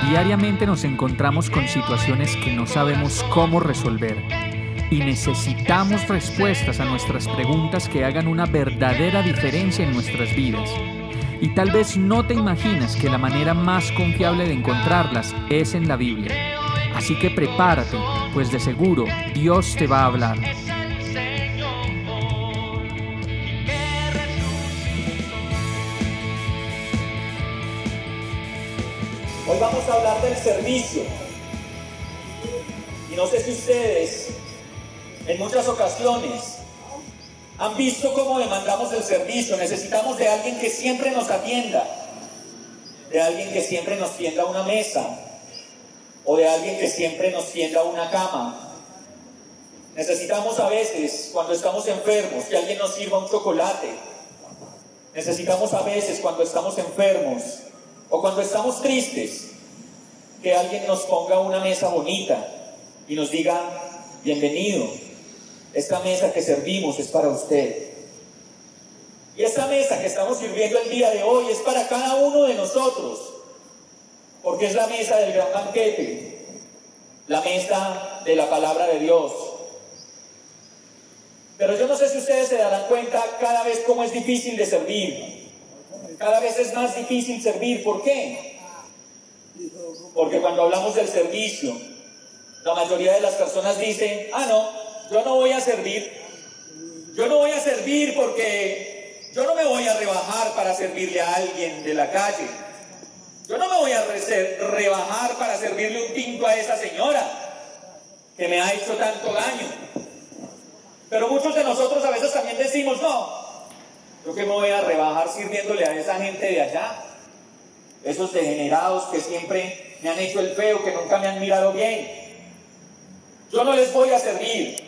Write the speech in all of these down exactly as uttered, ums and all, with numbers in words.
Diariamente nos encontramos con situaciones que no sabemos cómo resolver y necesitamos respuestas a nuestras preguntas que hagan una verdadera diferencia en nuestras vidas. Y tal vez no te imaginas que la manera más confiable de encontrarlas es en la Biblia. Así que prepárate, pues de seguro Dios te va a hablar. Hoy vamos a hablar del servicio. Y no sé si ustedes en muchas ocasiones han visto cómo demandamos el servicio. Necesitamos de alguien que siempre nos atienda, de alguien que siempre nos tienda una mesa, o de alguien que siempre nos tienda una cama. Necesitamos a veces, cuando estamos enfermos, que alguien nos sirva un chocolate. Necesitamos a veces, cuando estamos enfermos o cuando estamos tristes, que alguien nos ponga una mesa bonita y nos diga: bienvenido, esta mesa que servimos es para usted. Y esta mesa que estamos sirviendo el día de hoy es para cada uno de nosotros, porque es la mesa del gran banquete, la mesa de la palabra de Dios. Pero yo no sé si ustedes se darán cuenta cada vez cómo es difícil de servir. Cada vez es más difícil servir. ¿Por qué? Porque cuando hablamos del servicio, la mayoría de las personas dicen: ah, no, yo no voy a servir. Yo no voy a servir porque yo no me voy a rebajar para servirle a alguien de la calle. Yo no me voy a re- rebajar para servirle un tinto a esa señora que me ha hecho tanto daño. Pero muchos de nosotros a veces también decimos: no, yo que me voy a rebajar sirviéndole a esa gente de allá, esos degenerados que siempre me han hecho el feo, que nunca me han mirado bien. Yo no les voy a servir.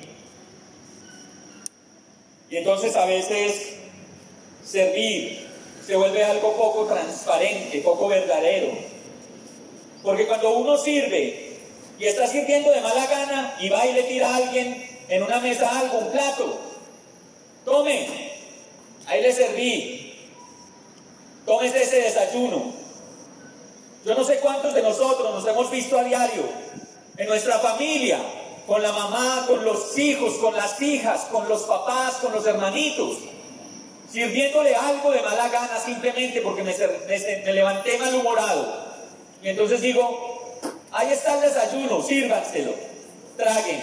Y entonces a veces servir se vuelve algo poco transparente, poco verdadero. Porque cuando uno sirve y está sirviendo de mala gana y va y le tira a alguien en una mesa algo, un plato: tome, ahí le serví, tómese ese desayuno. Yo no sé cuántos de nosotros nos hemos visto a diario en nuestra familia, con la mamá, con los hijos, con las hijas, con los papás, con los hermanitos, sirviéndole algo de mala gana simplemente porque me, me, me levanté malhumorado. Y entonces digo: ahí está el desayuno, sírvanselo, traguen.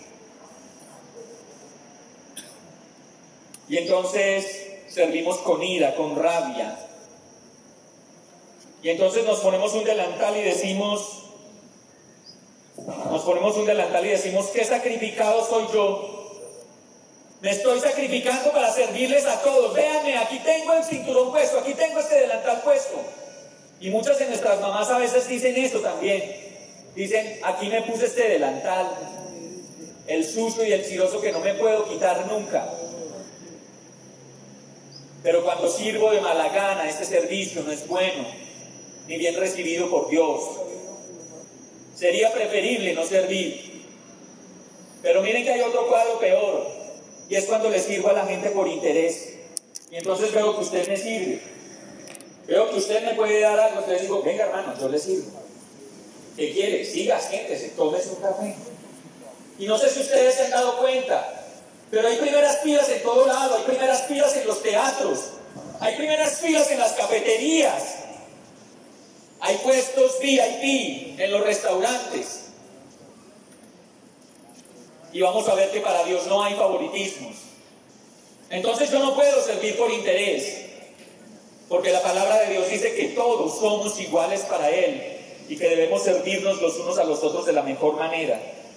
Y entonces servimos con ira, con rabia. Y entonces nos ponemos un delantal y decimos, nos ponemos un delantal y decimos: qué sacrificado soy yo. Me estoy sacrificando para servirles a todos. Véanme, aquí tengo el cinturón puesto, aquí tengo este delantal puesto. Y muchas de nuestras mamás a veces dicen eso también. Dicen: aquí me puse este delantal, el sucio y el chiroso que no me puedo quitar nunca. Pero cuando sirvo de mala gana, este servicio no es bueno, ni bien recibido por Dios. Sería preferible no servir. Pero miren que hay otro cuadro peor, y es cuando le sirvo a la gente por interés. Y entonces veo que usted me sirve, veo que usted me puede dar algo, entonces digo: venga, hermano, yo le sirvo. ¿Qué quiere? Siga, siéntese, tómese un café. Y no sé si ustedes se han dado cuenta, pero hay primeras filas en todo lado, hay primeras filas en los teatros, hay primeras filas en las cafeterías, hay puestos V I P en los restaurantes. Y vamos a ver que para Dios no hay favoritismos. Entonces yo no puedo servir por interés, porque la palabra de Dios dice que todos somos iguales para Él y que debemos servirnos los unos a los otros de la mejor manera.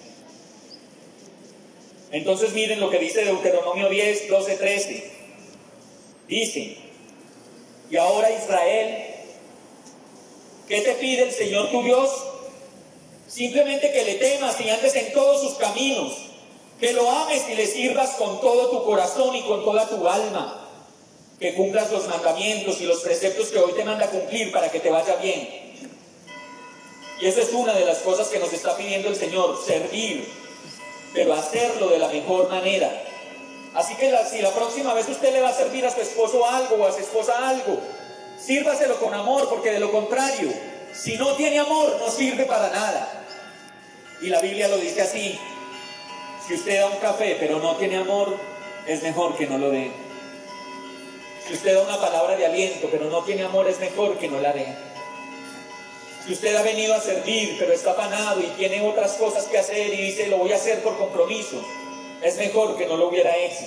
Entonces miren lo que dice Deuteronomio diez, doce, trece. Dice: y ahora, Israel, ¿qué te pide el Señor tu Dios? Simplemente que le temas y andes en todos sus caminos, que lo ames y le sirvas con todo tu corazón y con toda tu alma, que cumplas los mandamientos y los preceptos que hoy te manda cumplir para que te vaya bien. Y esa es una de las cosas que nos está pidiendo el Señor: servir, pero hacerlo de la mejor manera. Así que la, si la próxima vez usted le va a servir a su esposo algo o a su esposa algo, sírvaselo con amor, porque de lo contrario si no tiene amor, no sirve para nada. Y la Biblia lo dice así: si usted da un café pero no tiene amor, es mejor que no lo dé. Si usted da una palabra de aliento pero no tiene amor, es mejor que no la dé. Si usted ha venido a servir pero está afanado y tiene otras cosas que hacer y dice lo voy a hacer por compromiso, es mejor que no lo hubiera hecho.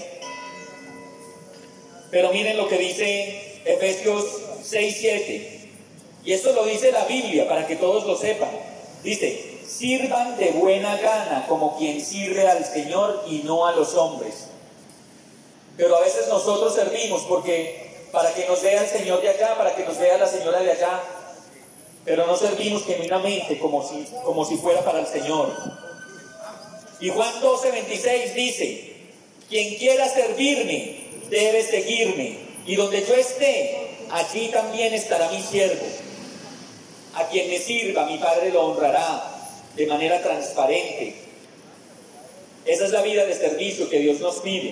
Pero miren lo que dice Efesios seis siete, y esto lo dice la Biblia para que todos lo sepan. Dice: sirvan de buena gana como quien sirve al Señor y no a los hombres. Pero a veces nosotros servimos porque para que nos vea el Señor de allá, para que nos vea la señora de allá, pero no servimos genuinamente como si, como si fuera para el Señor. Y Juan doce veintiséis dice: quien quiera servirme debe seguirme, y donde yo esté, allí también estará mi siervo. A quien me sirva, mi Padre lo honrará de manera transparente. Esa es la vida de servicio que Dios nos pide.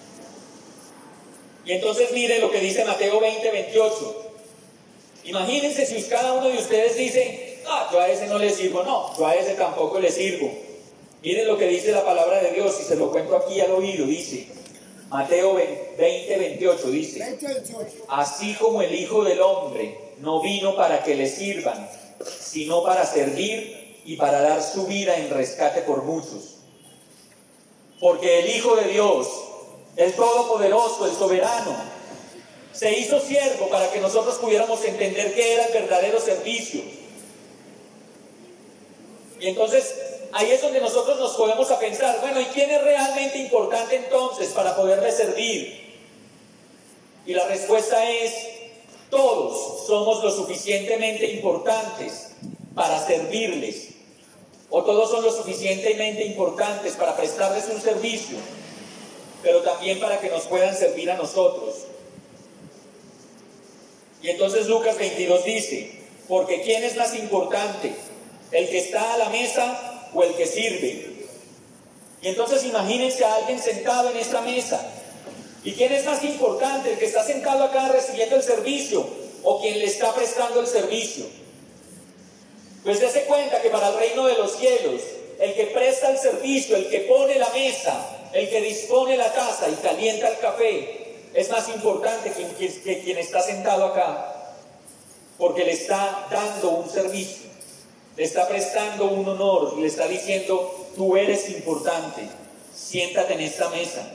Y entonces mire lo que dice Mateo veinte veintiocho. Imagínense si cada uno de ustedes dice: ah, yo a ese no le sirvo. No, yo a ese tampoco le sirvo. Miren lo que dice la palabra de Dios, y se lo cuento aquí al oído. Dice Mateo veinte veintiocho, dice: así como el Hijo del Hombre no vino para que le sirvan, sino para servir y para dar su vida en rescate por muchos. Porque el Hijo de Dios, el Todopoderoso, el Soberano, se hizo siervo para que nosotros pudiéramos entender qué era el verdadero servicio. Y entonces ahí es donde nosotros nos podemos a pensar: bueno, ¿y quién es realmente importante entonces para poderle servir? Y la respuesta es: todos somos lo suficientemente importantes para servirles, o todos son lo suficientemente importantes para prestarles un servicio, pero también para que nos puedan servir a nosotros. Y entonces Lucas veintidós dice: porque ¿quién es más importante? ¿El que está a la mesa o el que sirve? Y entonces imagínense a alguien sentado en esta mesa. ¿Y quién es más importante? ¿El que está sentado acá recibiendo el servicio o quien le está prestando el servicio? Pues dése cuenta que para el reino de los cielos, el que presta el servicio, el que pone la mesa, el que dispone la taza y calienta el café, es más importante que, que, que quien está sentado acá, porque le está dando un servicio, le está prestando un honor, le está diciendo: tú eres importante, siéntate en esta mesa.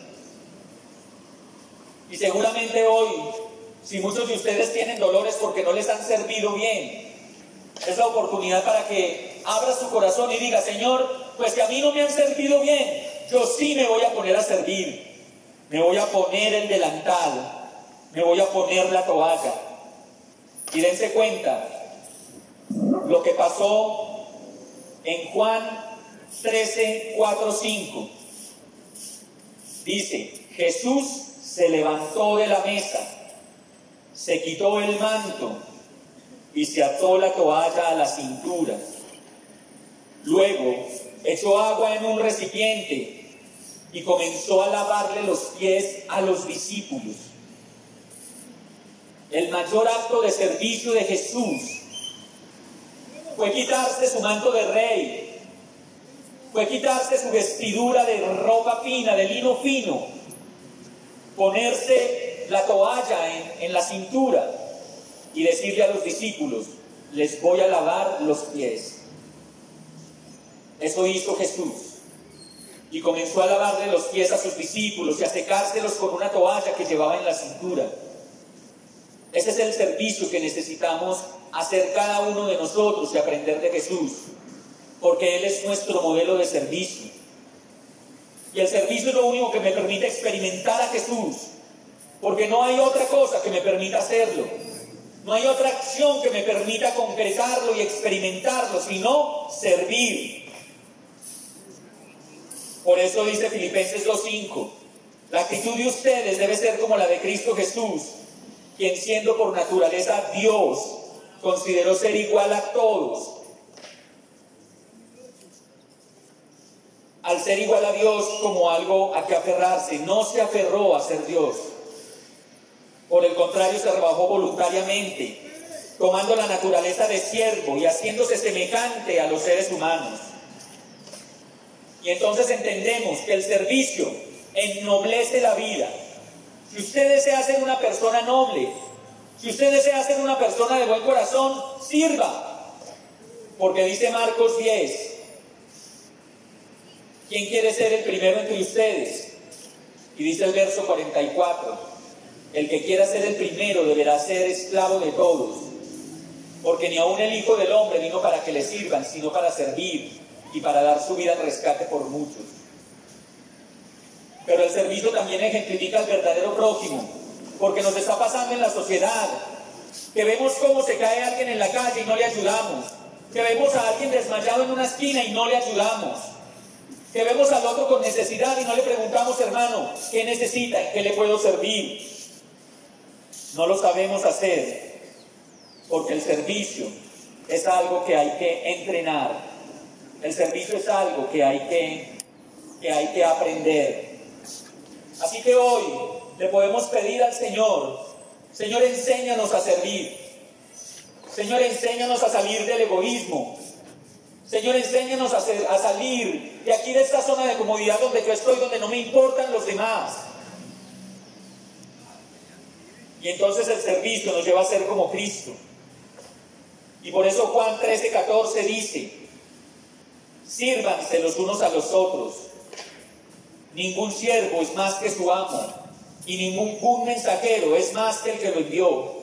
Y seguramente hoy, si muchos de ustedes tienen dolores porque no les han servido bien, es la oportunidad para que abra su corazón y diga: Señor, pues que a mí no me han servido bien, yo sí me voy a poner a servir. Me voy a poner el delantal, me voy a poner la toalla. Y dense cuenta lo que pasó en Juan trece, cuatro, cinco. Dice: Jesús se levantó de la mesa, se quitó el manto y se ató la toalla a la cintura. Luego echó agua en un recipiente y comenzó a lavarle los pies a los discípulos. El mayor acto de servicio de Jesús fue quitarse su manto de rey, fue quitarse su vestidura de ropa fina, de lino fino, ponerse la toalla en, en la cintura y decirle a los discípulos: les voy a lavar los pies. Eso hizo Jesús. Y comenzó a lavarle los pies a sus discípulos y a secárselos con una toalla que llevaba en la cintura. Ese es el servicio que necesitamos hacer cada uno de nosotros y aprender de Jesús, porque Él es nuestro modelo de servicio. Y el servicio es lo único que me permite experimentar a Jesús, porque no hay otra cosa que me permita hacerlo. No hay otra acción que me permita concretarlo y experimentarlo, sino servir. Por eso dice Filipenses dos cinco: la actitud de ustedes debe ser como la de Cristo Jesús, quien siendo por naturaleza Dios, consideró ser igual a todos. Al ser igual a Dios como algo a que aferrarse, no se aferró a ser Dios. Por el contrario, se rebajó voluntariamente, tomando la naturaleza de siervo y haciéndose semejante a los seres humanos. Y entonces entendemos que el servicio ennoblece la vida. Si usted desea ser una persona noble, si usted desea ser una persona de buen corazón, sirva. Porque dice Marcos diez, ¿quién quiere ser el primero entre ustedes? Y dice el verso cuarenta y cuatro, el que quiera ser el primero deberá ser esclavo de todos, porque ni aun el Hijo del Hombre vino para que le sirvan, sino para servir y para dar su vida al rescate por muchos. Pero el servicio también ejemplifica al verdadero prójimo, porque nos está pasando en la sociedad, que vemos cómo se cae alguien en la calle y no le ayudamos, que vemos a alguien desmayado en una esquina y no le ayudamos, que vemos al otro con necesidad y no le preguntamos, hermano, ¿qué necesita? ¿En qué le puedo servir? No lo sabemos hacer, porque el servicio es algo que hay que entrenar, el servicio es algo que hay que, que, hay que aprender. Así que hoy le podemos pedir al Señor, Señor, enséñanos a servir, Señor, enséñanos a salir del egoísmo, Señor, enséñanos a, ser, a salir de aquí, de esta zona de comodidad donde yo estoy, donde no me importan los demás. Y entonces el servicio nos lleva a ser como Cristo. Y por eso Juan trece, catorce dice, sírvanse los unos a los otros. Ningún siervo es más que su amo, y ningún mensajero es más que el que lo envió.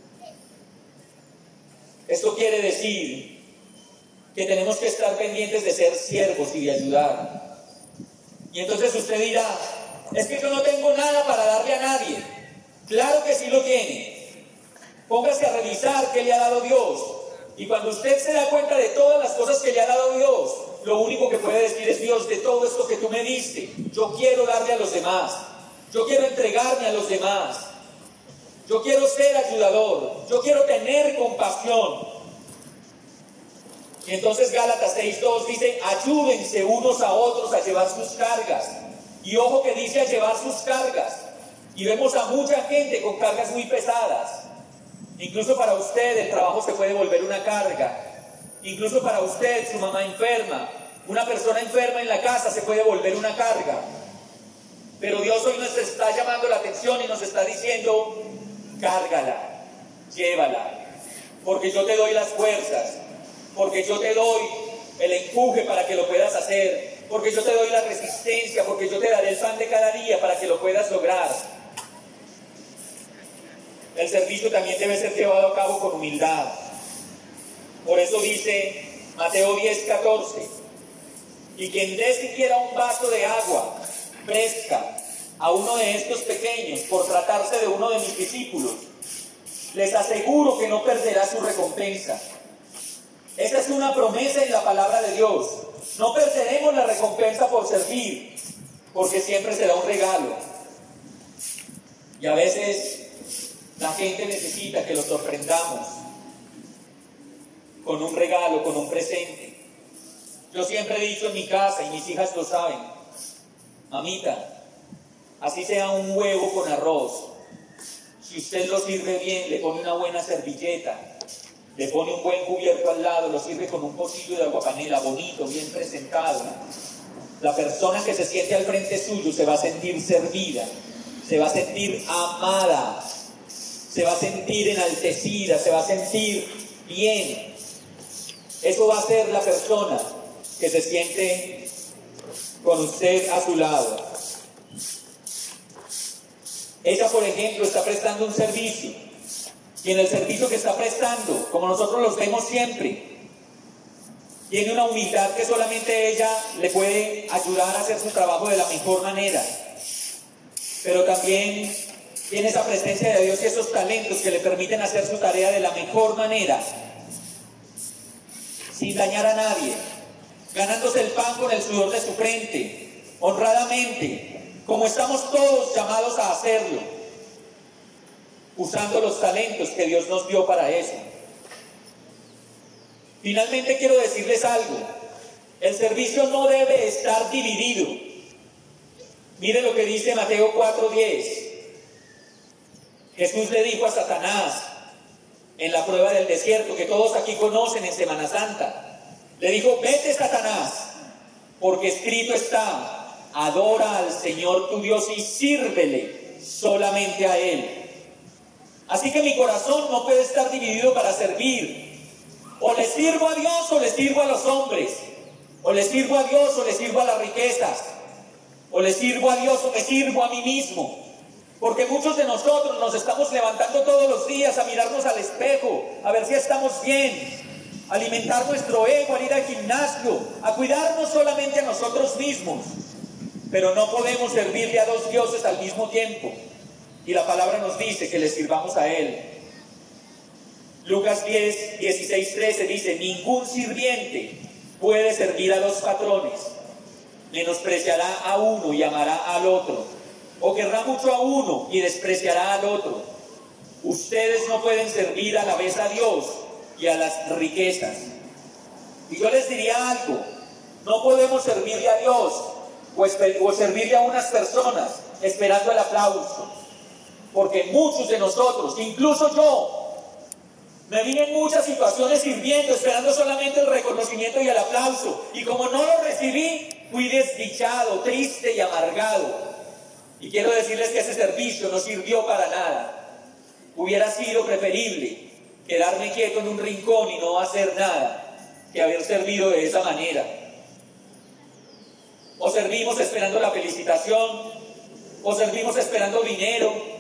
Esto quiere decir que tenemos que estar pendientes de ser siervos y de ayudar. Y entonces usted dirá, es que yo no tengo nada para darle a nadie. Claro que sí lo tiene. Póngase a revisar qué le ha dado Dios. Y cuando usted se da cuenta de todas las cosas que le ha dado Dios, lo único que puede decir es, Dios, de todo esto que tú me diste, yo quiero darle a los demás. Yo quiero entregarme a los demás. Yo quiero ser ayudador. Yo quiero tener compasión. Y entonces Gálatas seis dos dice, ayúdense unos a otros a llevar sus cargas. Y ojo que dice a llevar sus cargas. Y vemos a mucha gente con cargas muy pesadas. Incluso para usted el trabajo se puede volver una carga. Incluso para usted, su mamá enferma, una persona enferma en la casa se puede volver una carga. Pero Dios hoy nos está llamando la atención y nos está diciendo, cárgala, llévala, porque yo te doy las fuerzas, porque yo te doy el empuje para que lo puedas hacer, porque yo te doy la resistencia, porque yo te daré el pan de cada día para que lo puedas lograr. El servicio también debe ser llevado a cabo con humildad. Por eso dice Mateo diez, catorce, y quien dé siquiera un vaso de agua fresca a uno de estos pequeños por tratarse de uno de mis discípulos, les aseguro que no perderá su recompensa. Esa es una promesa en la palabra de Dios. No perderemos la recompensa por servir, porque siempre será un regalo. Y a veces la gente necesita que lo sorprendamos con un regalo, con un presente. Yo siempre he dicho en mi casa, y mis hijas lo saben, mamita, así sea un huevo con arroz, si usted lo sirve bien, le pone una buena servilleta, le pone un buen cubierto al lado, lo sirve con un pocillo de aguapanela bonito, bien presentado, la persona que se siente al frente suyo se va a sentir servida, se va a sentir amada, se va a sentir enaltecida, se va a sentir bien. Eso va a ser la persona que se siente con usted a su lado. Ella, por ejemplo, está prestando un servicio, y en el servicio que está prestando, como nosotros los vemos siempre, tiene una humildad que solamente ella le puede ayudar a hacer su trabajo de la mejor manera, pero también tiene esa presencia de Dios y esos talentos que le permiten hacer su tarea de la mejor manera, sin dañar a nadie, ganándose el pan con el sudor de su frente, honradamente, como estamos todos llamados a hacerlo, usando los talentos que Dios nos dio para eso. Finalmente quiero decirles algo, el servicio no debe estar dividido. Miren lo que dice Mateo cuatro diez. Jesús le dijo a Satanás, en la prueba del desierto, que todos aquí conocen en Semana Santa. Le dijo: vete, Satanás, porque escrito está: adora al Señor tu Dios y sírvele solamente a Él. Así que mi corazón no puede estar dividido para servir. O le sirvo a Dios o le sirvo a los hombres. O le sirvo a Dios o le sirvo a las riquezas. O le sirvo a Dios o me sirvo a mí mismo. Porque muchos de nosotros nos estamos levantando todos los días a mirarnos al espejo, a ver si estamos bien, a alimentar nuestro ego, a ir al gimnasio, a cuidarnos solamente a nosotros mismos. Pero no podemos servirle a dos dioses al mismo tiempo. Y la palabra nos dice que le sirvamos a Él. Lucas diez, dieciséis, trece dice: ningún sirviente puede servir a dos patrones. Menospreciará a uno y amará al otro, o querrá mucho a uno y despreciará al otro. Ustedes no pueden servir a la vez a Dios y a las riquezas. Y yo les diría algo: no podemos servirle a Dios o, o servirle a unas personas esperando el aplauso. Porque muchos de nosotros, incluso yo, me vi en muchas situaciones sirviendo, esperando solamente el reconocimiento y el aplauso. Y como no lo recibí, fui desdichado, triste y amargado. Y quiero decirles que ese servicio no sirvió para nada. Hubiera sido preferible quedarme quieto en un rincón y no hacer nada que haber servido de esa manera. O servimos esperando la felicitación, o servimos esperando dinero.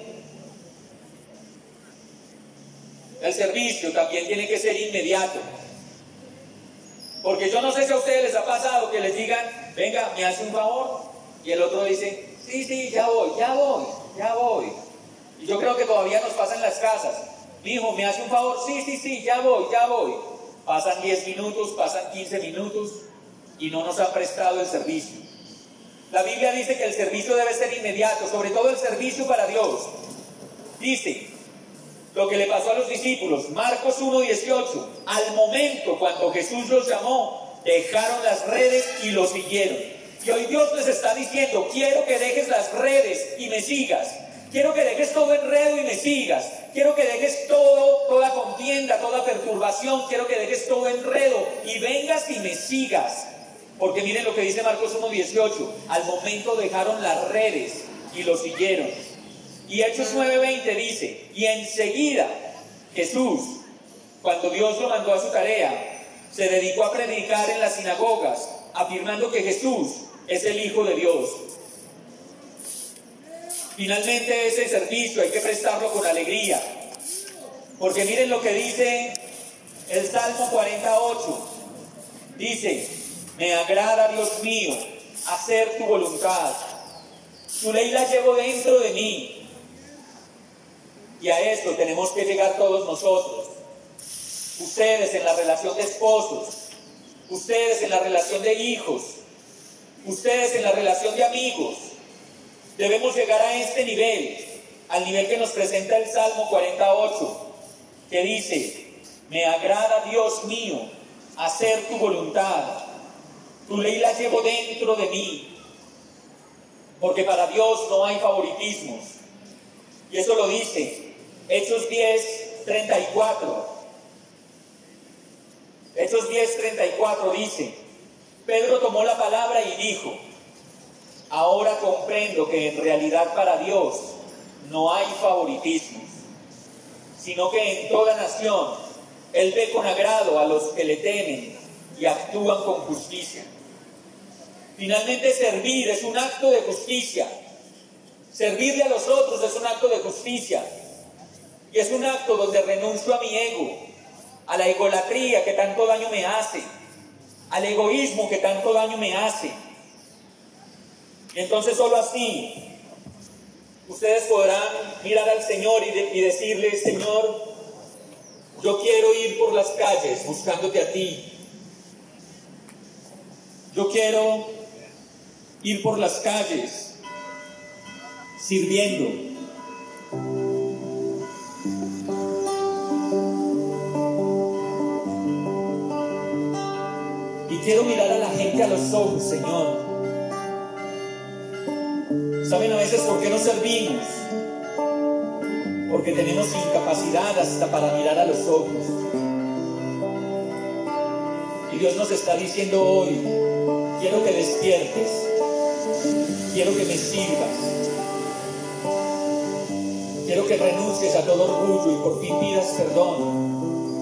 El servicio también tiene que ser inmediato. Porque yo no sé si a ustedes les ha pasado que les digan: venga, ¿me hace un favor? Y el otro dice: sí, sí, ya voy, ya voy, ya voy. Y yo creo que todavía nos pasa en las casas: mi hijo, ¿me hace un favor? Sí, sí, sí, ya voy, ya voy. Pasan diez minutos, pasan quince minutos y no nos han prestado el servicio. La Biblia dice que el servicio debe ser inmediato, sobre todo el servicio para Dios. Dice lo que le pasó a los discípulos, Marcos uno dieciocho: al momento cuando Jesús los llamó, dejaron las redes y lo siguieron. Y hoy Dios les está diciendo: quiero que dejes las redes y me sigas. Quiero que dejes todo enredo y me sigas. Quiero que dejes todo, toda contienda, toda perturbación. Quiero que dejes todo enredo y vengas y me sigas. Porque miren lo que dice Marcos uno dieciocho: al momento dejaron las redes y lo siguieron. Y Hechos nueve veinte dice: y enseguida Jesús, cuando Dios lo mandó a su tarea, se dedicó a predicar en las sinagogas, afirmando que Jesús es el Hijo de Dios. Finalmente, ese servicio hay que prestarlo con alegría. Porque miren lo que dice el Salmo cuarenta y ocho. Dice: me agrada, Dios mío, hacer tu voluntad. Tu ley la llevo dentro de mí. Y a esto tenemos que llegar todos nosotros. Ustedes en la relación de esposos, ustedes en la relación de hijos, ustedes en la relación de amigos. Debemos llegar a este nivel, al nivel que nos presenta el Salmo cuarenta y ocho, que dice: me agrada, Dios mío, hacer tu voluntad. Tu ley la llevo dentro de mí. Porque para Dios no hay favoritismos. Y eso lo dice Hechos diez, treinta y cuatro. Hechos diez, treinta y cuatro dice: Pedro tomó la palabra y dijo: ahora comprendo que en realidad para Dios no hay favoritismos, sino que en toda nación Él ve con agrado a los que le temen y actúan con justicia. Finalmente, servir es un acto de justicia. Servirle a los otros es un acto de justicia. Y es un acto donde renuncio a mi ego, a la egolatría que tanto daño me hace, al egoísmo que tanto daño me hace. Y entonces solo así ustedes podrán mirar al Señor y, de, y decirle: Señor, yo quiero ir por las calles buscándote a ti. Yo quiero ir por las calles sirviendo. Y quiero mirar a la gente a los ojos, Señor. ¿Saben a veces por qué no servimos? porque tenemos incapacidad hasta para mirar a los ojos. Y Dios nos está diciendo hoy: quiero que despiertes, quiero que me sirvas, quiero que renuncies a todo orgullo y por fin pidas perdón.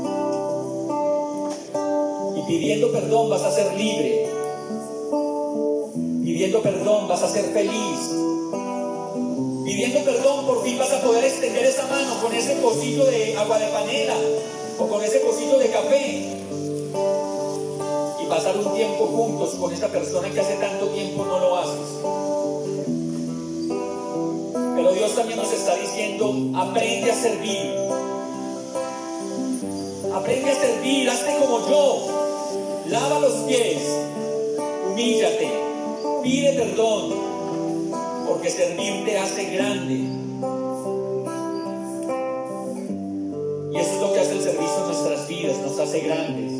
Y pidiendo perdón vas a ser libre, pidiendo perdón vas a ser feliz, pidiendo perdón por fin vas a poder extender esa mano con ese pocillo de agua de panela o con ese pocillo de café y pasar un tiempo juntos con esa persona que hace tanto tiempo no lo haces. Pero Dios también nos está diciendo: aprende a servir, aprende a servir, hazte como yo, lava los pies, humíllate, pide perdón, porque servir te hace grande. Y eso es lo que hace el servicio en nuestras vidas, nos hace grandes.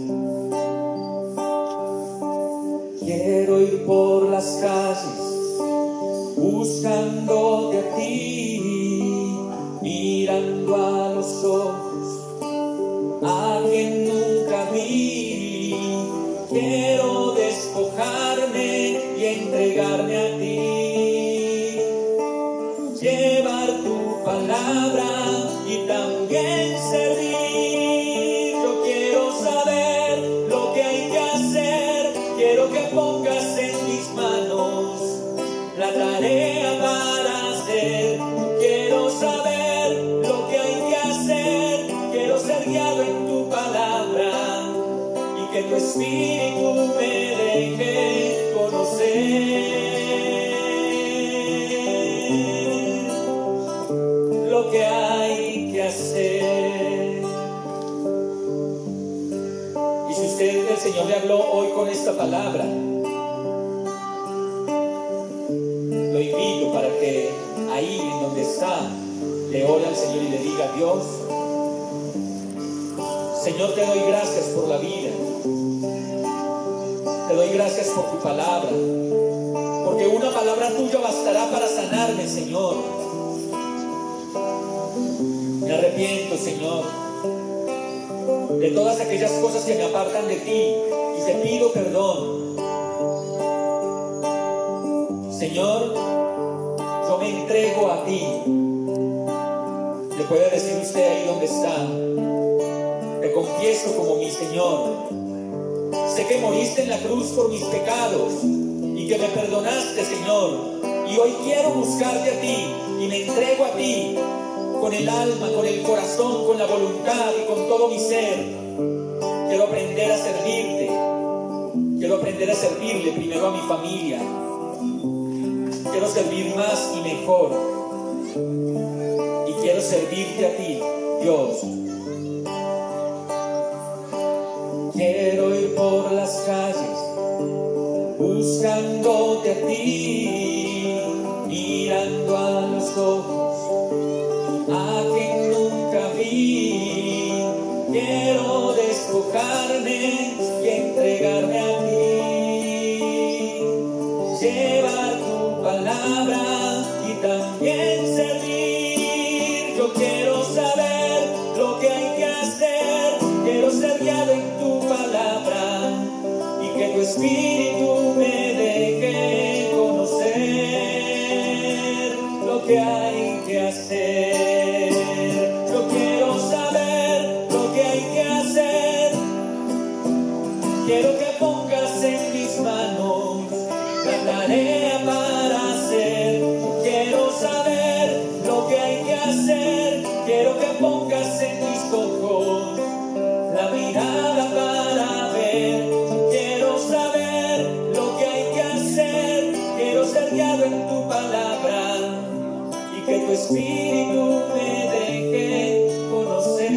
Quiero ir por las calles buscándote a ti, mirando a los ojos a quien nunca vi. Quiero despojarme y entregarme a ti, llevar tu palabra y también servir. Yo quiero saber lo que hay que hacer, quiero que pongas en mis manos la tarea para hacer. Quiero saber lo que hay que hacer, quiero ser guiado en tu palabra y que tu espíritu me deje conocer lo que hay que hacer. Y si usted, el Señor le habló hoy con esta palabra, lo invito para que ahí en donde está le ore al Señor y le diga: Dios, Señor, te doy gracias por la vida, te doy gracias por tu palabra, porque una palabra tuya bastará para sanarme, Señor. Me arrepiento, Señor, de todas aquellas cosas que me apartan de ti y te pido perdón. Señor, yo me entrego a ti. Le puede decir usted ahí donde está: te confieso como mi Señor. Sé que moriste en la cruz por mis pecados y que me perdonaste, Señor. Y hoy quiero buscarte a ti y me entrego a ti con el alma, con el corazón, con la voluntad y con todo mi ser. Quiero aprender a servirte. Quiero aprender a servirle primero a mi familia. Quiero servir más y mejor. Y quiero servirte a ti, Dios. Quiero ir por las calles buscándote a ti, mirando a los ojos a quien nunca vi. Quiero despojarme y entregarme a ti, llevar tu palabra y también servir. Yo quiero saber lo que hay que hacer, quiero ser guiado en tu palabra y que tu espíritu me deje conocer lo que hay que hacer. Yo quiero saber lo que hay que hacer, quiero que pongas en mis manos la tarea para hacer. Quiero saber lo que hay que hacer, quiero que pongas en mis ojos la mirada para ver. Quiero saber lo que hay que hacer, quiero ser guiado en tu palabra y que tu espíritu me deje conocer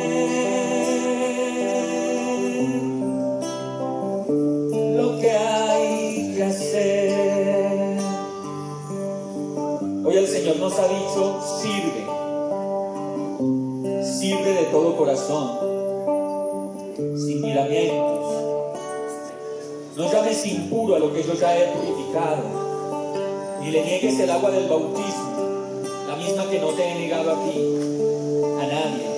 lo que hay que hacer. Hoy el Señor nos ha dicho: sirve, sirve de todo corazón, sin miramientos. No llames impuro a lo que yo ya he purificado, ni le niegues el agua del bautismo, la misma que no te he negado a ti, a nadie.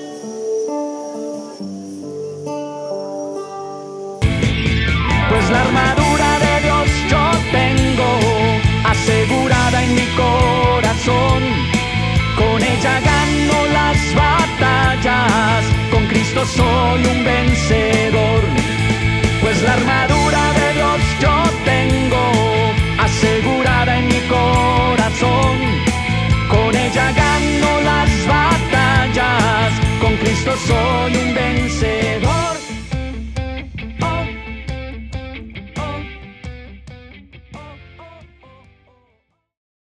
Pues la armadura de Dios yo tengo asegurada en mi corazón. Con ella gano las batallas, con Cristo soy un vencedor. Pues la armadura